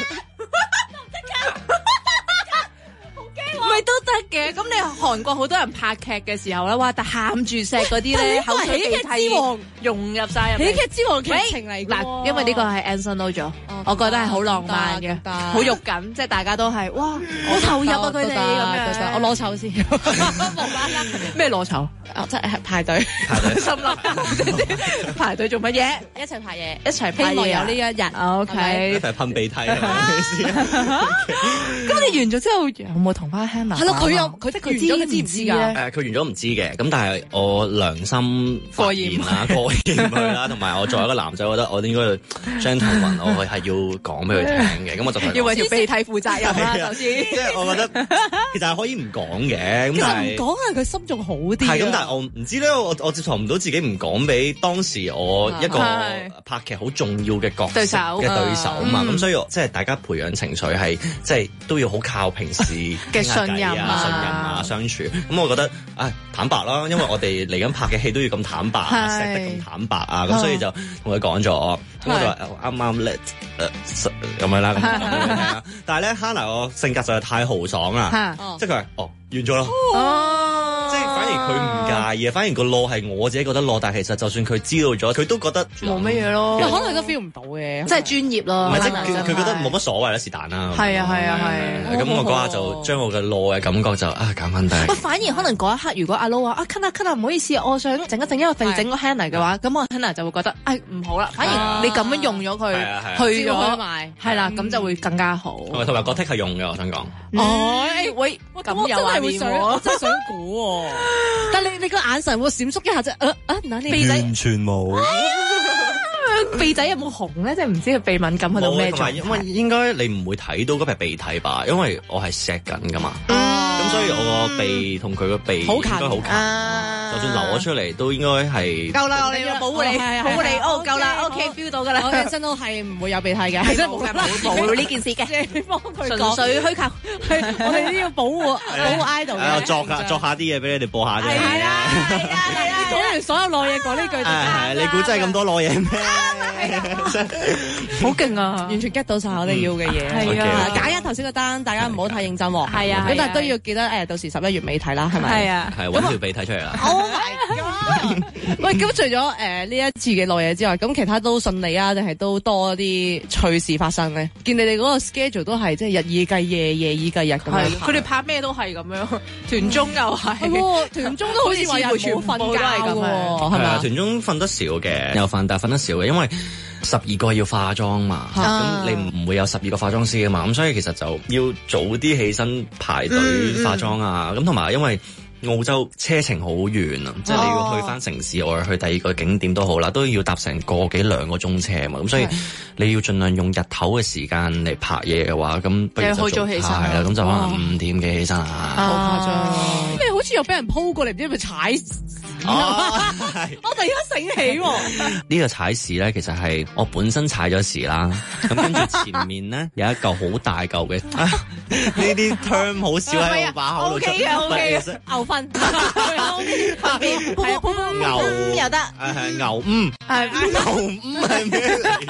咪都得嘅，咁你韓國好多人拍劇嘅時候咧，哇！但喊住錫嗰啲咧，口水鼻涕融入晒入。 喜劇之王劇情嚟嗱，因為呢個係 Anson Lo 咗，我覺得係好浪漫嘅，好肉緊，即係大家都係哇，好投入啊佢哋咁樣。 我攞籌先， 咩攞籌？ 即係排隊， 心諗排隊做乜嘢？ 一齊拍嘢， 一齊拍嘢。 希望有呢一日。 OK， 一齊噴鼻涕。 咁你完咗之後有冇同翻 Hannah？ 係咯，佢知唔知㗎？ 佢完咗唔知嘅，咁但係我良心發現啦，過驗佢啦，同埋我作為一個男仔，我覺得我應該要將同文我係要講俾佢聽嘅，咁我就要為條鼻涕負責任啦，首先。 即係我覺得其實係可以唔講嘅，咁但係唔講係佢心仲好啲。 係咁，但係我唔知咧，我接受唔到自己唔講俾當時我一個拍劇好重要嘅角色嘅對手啊嘛，咁所以即係大家培養情緒係即係都要好靠平時嘅信任啊相處，咁我覺得坦白啦，因為我哋嚟緊拍嘅戲都要咁坦白，錫得咁坦白啊，咁所以就同佢講咗，咁我就話啱啱咧咁樣啦，但係咧 Hannah 個性格實在太豪爽啦，即係佢話完咗啦，即係反而佢唔介意啊，反而個囉係我自己覺得囉，但係其實就算佢知道咗，佢都覺得冇乜嘢咯， 可能佢都 feel 唔到嘅， 即係專業咯， 唔係即係佢覺得冇乜所謂啦，是但啦， 係啊， 咁我嗰下就將我嘅囉嘅感覺就減翻低。 反而可能嗰一刻，如果阿 Lo 話Hannah唔好意思，我想整一整，因為肥整個 Hannah 嘅話，咁我 Hannah 就會覺得唔好啦。反而你咁樣用咗佢，去咗埋，係啦，咁就會更加好。 同埋個 take 係用嘅，我想講。 喂，咁又話面我真係想估，但你個眼神會閃縮一下啫，鼻仔完全冇。 鼻仔有冇紅咧？即係唔知佢鼻敏感去到咩狀態？ 因為應該你唔會睇到嗰撇鼻涕吧？因為我係錫緊噶嘛，咁所以我個鼻同佢個鼻應該好近，就算流咗出嚟都應該係夠啦，我哋要保護你，保護你，夠啦 ，OK feel 到噶啦， 真都係唔會有鼻涕嘅，係真冇呢件事嘅， 你幫佢純粹虛構， 我哋都要保護 idol 嘅， 作下啲嘢俾你哋播下啫， 係啦，你講完所有內嘢講呢句， 你估真係咁多內嘢咩？ 好勁啊！ 完全 get 到晒我哋要嘅嘢。 係啊， 假一頭先個單，大家唔好太認真喎。 係啊， 咁但係都要記得到時11月尾睇啦，係咪？ 係啊， 係揾條鼻睇出嚟啦。 Oh my god！喂，咁除咗呢一次嘅落嘢之外，咁其他都順利啊，定係都多啲趣事發生咧？見你哋嗰個 schedule 都係即係日以繼夜，夜以繼日咁樣。 佢哋拍咩都係咁樣，團中又係， 團中都好似話有冇瞓覺㗎喎，係咪？ 團中瞓得少嘅，又瞓但係瞓得少嘅，因為12個要化妝嘛，咁你唔會有12個化妝師㗎嘛，咁所以其實就要早啲起身排隊化妝啊，咁同埋因為澳洲車程好遠啊，即係你要去翻城市或者去第二個景點都好啦，都要搭成個幾2個鐘車嘛，咁所以你要盡量用日頭嘅時間嚟拍嘢嘅話，咁不如就好早起身， 係啦，咁就可能5點幾起身啊， 好誇張！你好似又俾人鋪過嚟，唔知係咪踩屎？我突然間醒起喎， 呢個踩屎咧，其實係我本身踩咗屎啦，咁跟住前面咧有一嚿好大嚿嘅，呢啲 term 好少喺我把口度出。 牛糞， 牛又得， 牛係咩嚟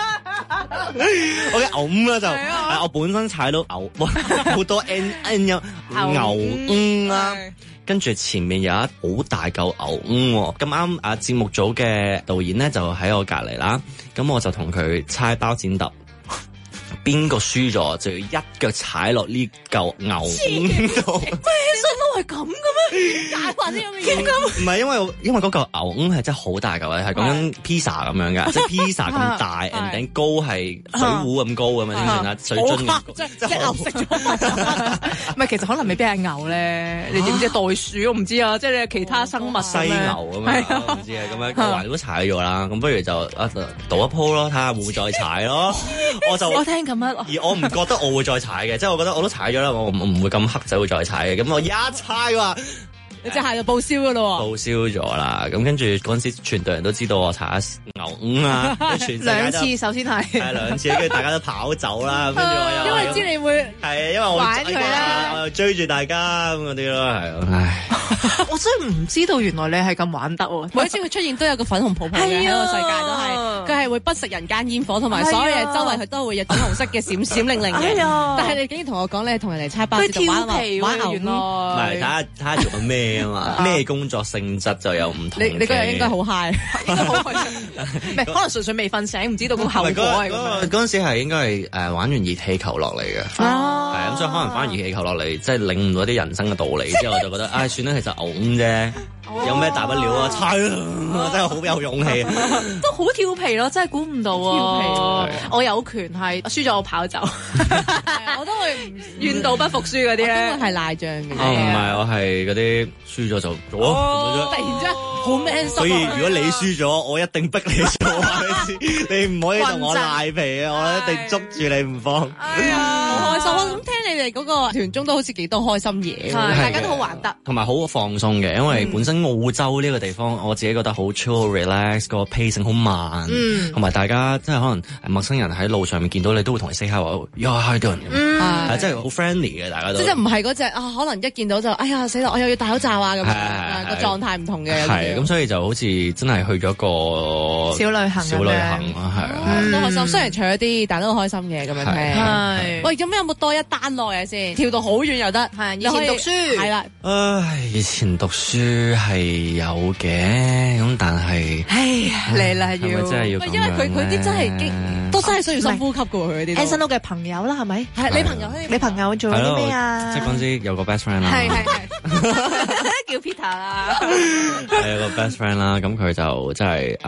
？OK， 牛啦就，我本身踩到牛，好多 n 有牛啦。跟住前面有一好大嚿牛咁啱節目組嘅導演咧就喺我隔離啦，咁我就同佢猜包剪揼，邊個輸咗就要一腳踩落呢嚿牛度。 咩新聞係咁嘅咩？大話啲咁嘅嘢咁？ 唔係因為嗰嚿牛係真係好大嚿嘅，係講緊 pizza 咁樣嘅，即係 pizza 咁大，and then 高係水壺咁高咁樣先算啦，水樽咁高， 即係牛食咗。 唔係，其實可能未必係牛咧，你點知袋鼠我唔知啊，即係你其他生物犀牛咁樣，唔知啊咁樣，個環都踩咗啦，咁不如就賭一鋪咯，睇下會唔會再踩咯。 我聽咁樣， 而我唔覺得我會再踩嘅，即係我覺得我都踩咗啦，我唔會咁黑仔會再踩嘅，咁我一踩嘅話。 你隻鞋就報銷噶咯喎！ 報銷咗啦，咁跟住嗰陣時，全隊人都知道我踩牛啊，全 2次首先係 2次，跟住大家都跑走啦，跟住我又因為知你會係因為我玩佢啦， 我又追住大家咁嗰啲咯，係唉， 我真係唔知道原來你係咁玩得喎！ 每一次佢出現都有個粉紅泡泡嘅喺個世界都係，佢係會不食人間煙火，同埋所有嘢周圍佢都會有粉紅色嘅閃閃靈靈嘅。但係你竟然同我講你係同人哋猜包剪揼玩牛， 原來唔係睇下做緊咩啊嘛？咩工作性質就有唔同。 你嗰日應該好 high， 應該好開心。唔係，可能純粹未瞓醒，唔知道個後果係咁樣。 嗰陣時係應該係玩完熱氣球落嚟嘅，係咁，所以可能反而熱氣球落嚟，即係領悟到啲人生嘅道理之後，我就覺得唉，算啦，其實牛啫，有咩大不了啊？猜啦，真係好有勇氣， 都好調皮咯，真係估唔到啊！我有權係輸咗，我跑走， 我都會願賭不服輸嗰啲咧， 係賴仗嘅。 唔係，我係嗰啲輸咗就做， 突然之間好 man 所以如果你輸咗，我一定逼你做，你唔可以同我賴皮啊！我一定捉住你唔放。 哎呀，好開心啊！咁聽你哋嗰個團中都好似幾多開心嘢， 大家都好玩得， 同埋好放鬆嘅，因為本身澳洲呢個地方，我自己覺得好 chill relax，個 pacing 好慢，同埋大家即係可能陌生人喺路上面見到你都會同你 say hi 話 ，Yo how you doing？係真係好 friendly 嘅，大家都即係唔係嗰隻可能一見到就哎呀死啦，我又要戴口罩啊咁樣，個狀態唔同嘅。 係咁，所以就好似真係去咗個小旅行啊，係都開心。雖然除咗啲，但都好開心嘅咁樣聽。係喂，咁有冇多一單落嘢先？跳到好遠又得。係以前讀書係啦。 唉，以前讀書係有嘅，咁但係嚟啦要， 係咪真係要咁樣？ 因為佢啲真係都真係需要深呼吸嘅喎，佢啲。 Anson 嘅朋友啦，係咪？係你朋友做啲咩啊？ 即係嗰陣時有個 best friend 啦， 係叫 Peter 啦， 係有個 best friend 啦，咁佢就真係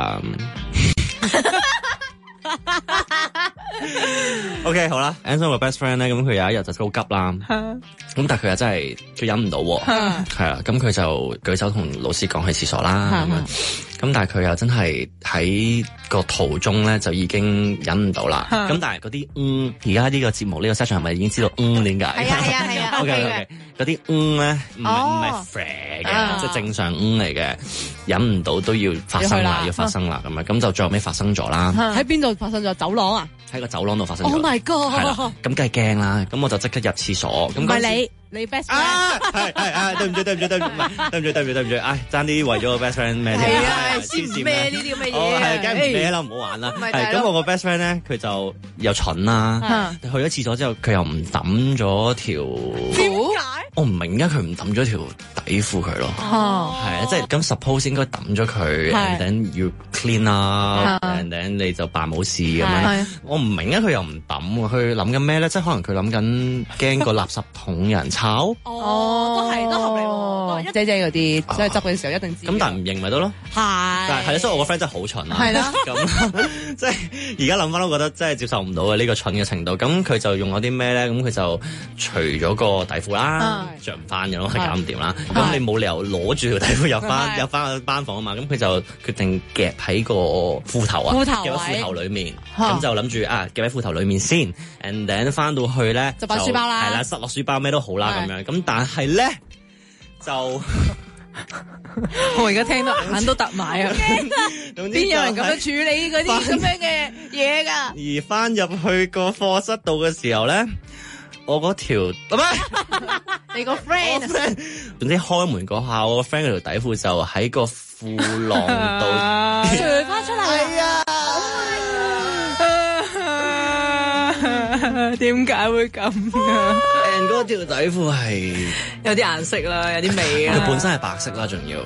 OK 好啦 Anson 個 best friend 咧，咁佢有一日就好急啦，咁但係佢又真係佢忍唔到，係啦，咁佢就舉手同老師講去廁所啦，咁但係佢又真係喺個途中咧就已經忍唔到啦，咁但係嗰啲而家呢個節目呢個 session 係咪已經知道點解？ 係啊 OK 嗰啲咧唔係 friend 嘅，即係正常嚟嘅，忍唔到都要發生啦，要發生啦咁樣，咁就最後尾發生咗啦。 喺邊度發生咗？走廊啊？ 喺個走廊度發生咗。 Oh my god！ 係啦，咁梗係驚啦，咁我就即刻入廁所。咁唔係你。 你 best friend 係對唔住，唉，爭啲為咗個 best friend 咩添？ 係啊，先唔孭呢啲咁嘅嘢， 係梗係唔孭啦，唔好玩啦。係咁，我個 best friend 咧，佢就又蠢啦，去咗廁所之後，佢又唔抌咗條褲。我唔明點解佢唔抌咗條底褲佢咯。係啊，即係咁 suppose 應該抌咗佢 ，and then you clean 啦，and then 你就扮冇事咁樣。我唔明點解佢又唔抌，佢諗緊咩咧？即係可能佢諗緊驚個垃圾桶有人抄。 都合理喎。姐姐嗰啲即係執嘅時候一定知。 咁但係唔認咪得咯？係，所以我個 friend 真係好蠢啊。係啦。咁即係而家諗翻都覺得真係接受唔到嘅呢個蠢嘅程度。咁佢就用咗啲咩咧？咁佢就除咗個底褲啦。着唔翻嘅咯，係搞唔掂啦。咁你冇理由攞住條底褲入翻班房啊嘛。咁佢就決定夾喺個褲頭啊，夾喺褲頭裏面。咁就諗住夾喺褲頭裏面先 ，and then 翻到去咧就擺書包啦。 係啦，塞落書包咩都好啦咁樣。咁但係咧就我而家聽到眼都突埋啊！邊有人咁樣處理嗰啲咁樣嘅嘢㗎？ 而翻入去個課室度嘅時候咧。我嗰條你個 friend， 總之開門嗰下，我個 friend 嗰條底褲就喺個褲浪度除翻出嚟。係啊，點解會咁啊？ 嗰條底褲係有啲顏色啦，有啲味啊。 佢本身係白色啦，仲要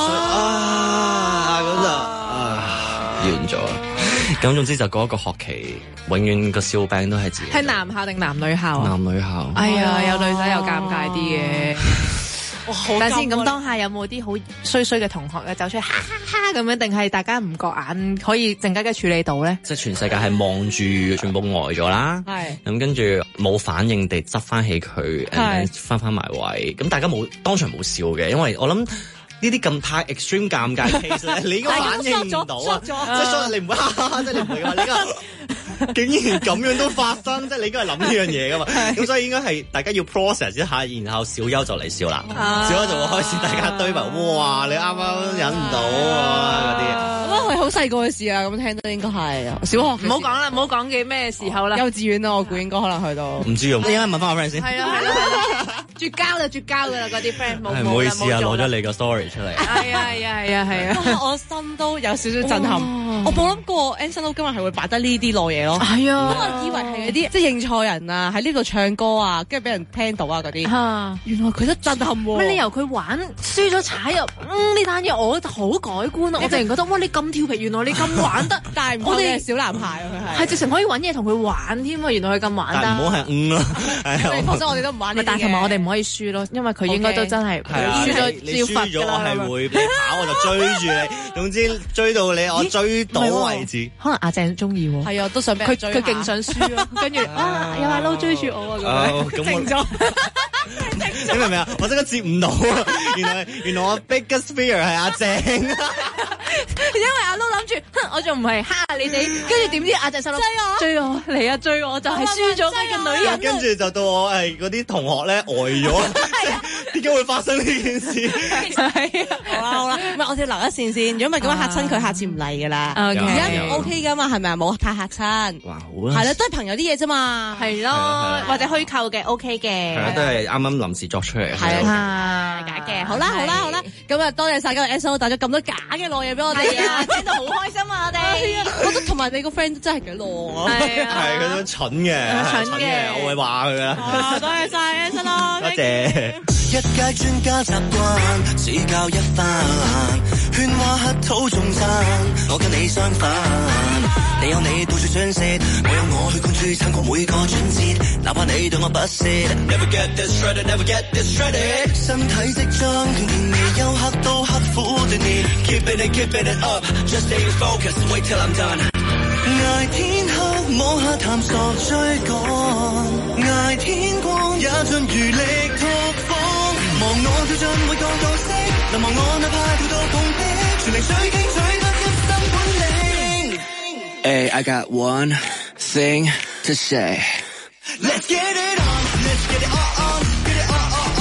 咁就完咗。咁總之就嗰一個學期，永遠個笑柄都係自己。 係男校定男女校啊？ 男女校。 哎呀，有女仔又尷尬啲嘅。但先咁當下有冇啲好衰嘅同學嘅走出去哈哈哈咁樣，定係大家唔覺眼可以靜雞雞處理到咧？ 即係全世界係望住，全部呆咗啦。係。咁跟住冇反應地執翻起佢，翻埋位。咁大家當場冇笑嘅，因為我諗。呢啲咁太 extreme 尷尬 case 咧，你應該反應唔到啊！即係所以你唔會即係你唔會話你竟然咁樣都發生，即係你應該係諗呢樣嘢噶嘛。咁所以應該係大家要 process 一下，然後小優就嚟笑啦，小優就會開始大家堆埋，哇！你啱啱忍唔到啊嗰啲。 我覺得係好細個嘅事啊，咁聽到應該係小學。 唔好講啦，唔好講嘅咩時候啦。 幼稚園啦，我估應該可能去到。 唔知啊，你應該問翻我 friend 先。 係啦，絕交噶啦，嗰啲 friend 冇。 唔好意思啊，攞咗你個 story 出嚟。 係啊， 我心都有少少震撼。我冇諗過 Anson 今日係會擺得呢啲內嘢咯。 係啊， 我以為係嗰啲即係認錯人啊，喺呢度唱歌啊，跟住俾人聽到啊嗰啲。原來佢都震撼喎。 乜理由佢玩輸咗踩入呢單嘢，我好改觀啊！我突然覺得哇，你咁調皮，原來你咁玩得， 但係我哋係小男孩佢係直情可以揾嘢同佢玩添啊！原來佢咁玩得。 但唔好係咯， 你放心，我哋都唔玩呢啲嘅。 但係同埋我哋唔可以輸咯，因為佢應該都真係輸咗招罰㗎啦。係會跑我就追住你，總之追到你我追到為止。 可能阿鄭中意喎。 係啊，都想俾佢追。 佢勁想輸咯，跟住有阿撈追住我啊咁樣。停咗。 你明唔明啊？我真係接唔到啊！原來我 biggest fear 係阿鄭，因為阿撈諗住，我仲唔係蝦你哋，跟住點知阿鄭心諗追我嚟啊追我，就係輸咗嘅女人。 跟住就到我係嗰啲同學咧呆咗，點解會發生呢件事？ 係好啦，唔係我哋留一線先，如果唔係咁樣嚇親佢，下次唔嚟噶啦。而家 OK 噶嘛，係咪啊？冇太嚇親。 哇，好啦， 係啦，都係朋友啲嘢啫嘛， 係咯，或者虛構嘅 OK 嘅， 係都係啱啱臨時作出嚟， 係啊，假嘅。好啦，咁啊，多謝晒今日 Anson 帶咗咁多假嘅內嘢俾我哋啊，聽到好開心啊！我哋，我覺得同埋你個 friend 真係幾懦啊， 係佢都蠢嘅，我會話佢噶。 多謝晒 Anson 咯， 多謝。 一街專家習慣指教一番，喧嘩乞討眾讚，我跟你相反。你有你到處相識，我有我去關注參過每個轉折，哪怕你對我不屑。Never get this shredded, never get this shredded。身體即將鍛鍊你，休克都刻苦鍛鍊。Keeping it up, just stay focused, wait till I'm done。捱天黑摸下探索追趕，捱天光也盡餘力拓荒。望我跳進每個角色，能望我哪怕跳到碰壁，全力追擊取得一身本領。Hey, I got one thing to say. Let's get it on, let's get it on, get it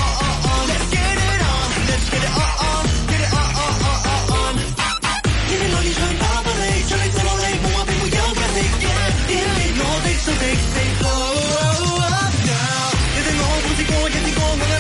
on. Let's get it on, let's get it on, get it on. 天天來現場跑不離，將你走落嚟，冇話並沒有壓力。點滅我的宿敵，say blow up now。你對我好似過，日子過我。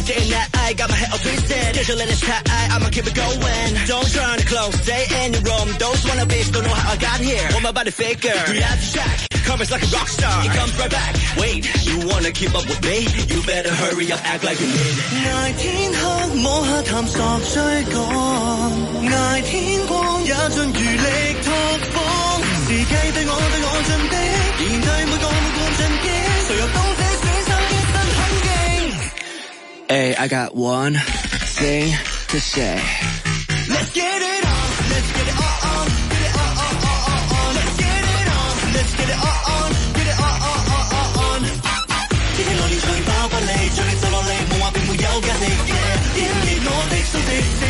day and night, I got my head all twisted. Just let it slide, I'ma keep it going. Don't try to close, stay in your room. Those wannabes don't know how I got here. Want my body faker, reality check. Covers like a rock star, it comes right back. Wait, you wanna keep up with me? You better hurry up, act like you need it. 捱天黑摸黑探索追趕，捱天光也盡餘力拓荒。時計對我盡的，面對每個進擊，誰又懂這選手一身很勁。Hey, I got one thing to say. Let's get it on, let's get it on, get it on. Let's get it on, let's get it on, get it on. 天天來年隨爆不理，最就落嚟冇話並沒有壓力，點燃我的心的色。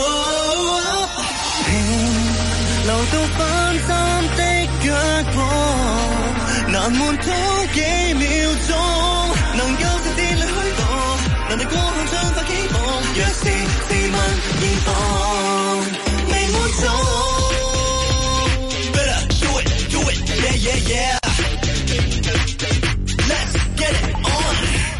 停留到反三的腳步，難悶多幾秒鐘，能夠直接去虛度，能力過後將發起步，若是自問現況未滿足。Better do it, yeah. Let's get it on.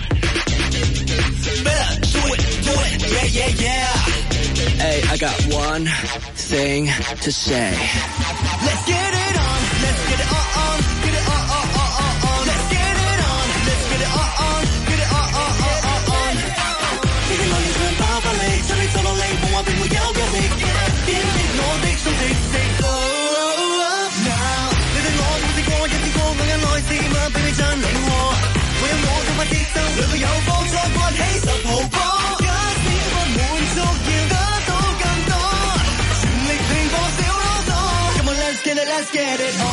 Better do it, yeah. Hey, I got one thing to say. Let's get it on, let's get it on, get it on. Let's get it on, let's get it on, get it on. 呢啲內容長爆發力，將你就落嚟，冇話並沒有壓力，點燃我的心的色。Now 你對我冇試過，一試過，我眼內自問俾你真領喎，唯有我做法節奏，兩個有幫助，關起十號波，假使不滿足要得到更多，全力拼搏少囉嗦。Come on, let's get it on.